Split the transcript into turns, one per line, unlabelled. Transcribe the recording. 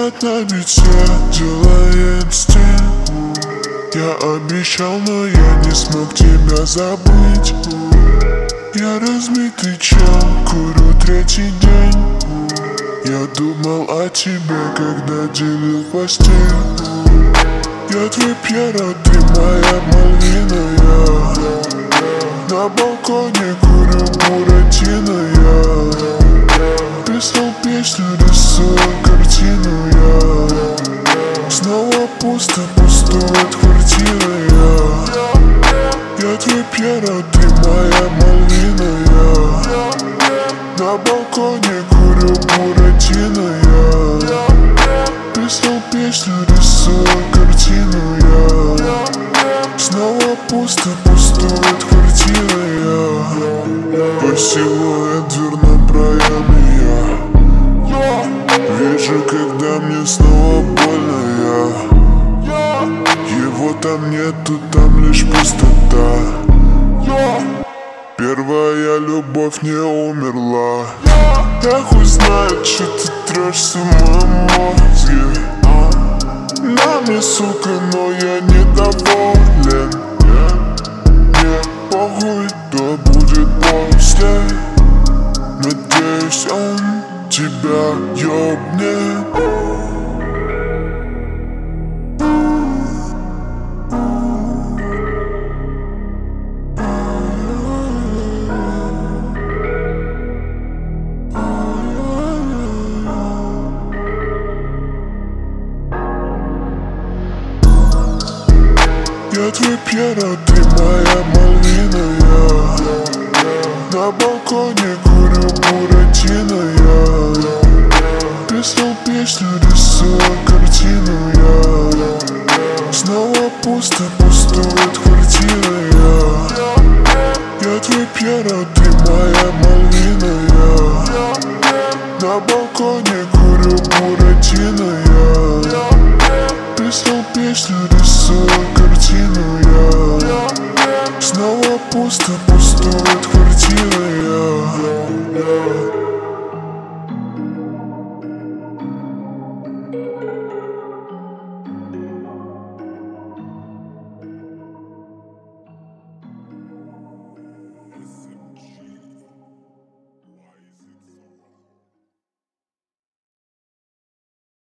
над нами свет делает стен. Я обещал, но я не смог тебя забыть. Я размытый чел, курю третий день. Я думал о тебе, когда делил постель. Я твой Пьеро, ты моя Мальвина, я на балконе курю Буратино, я писал песню, рисую картину, я снова пусто, пустует квартира, я твой Пьеро, ты моя Мальвина, я на балконе курю Буратино, я писал песню, рисую картину, я снова пусто, пустует квартира, я по силуэт дверном проеме я вижу, когда мне снова больно, я его там нету, там лишь пустота. Первая любовь не умерла. Я хуй знает, что ты трешься в моем мозге. На мне, сука, но я недоволен. Мне похуй, что будет после. Надеюсь, он тебя ёбнет. Я твой Пьеро, ты моя Мальвина, я на балконе курю Буратино, я писал песню, рисую картину, я снова пусто, пустует квартира, я твой Пьеро, ты моя Мальвина, я на балконе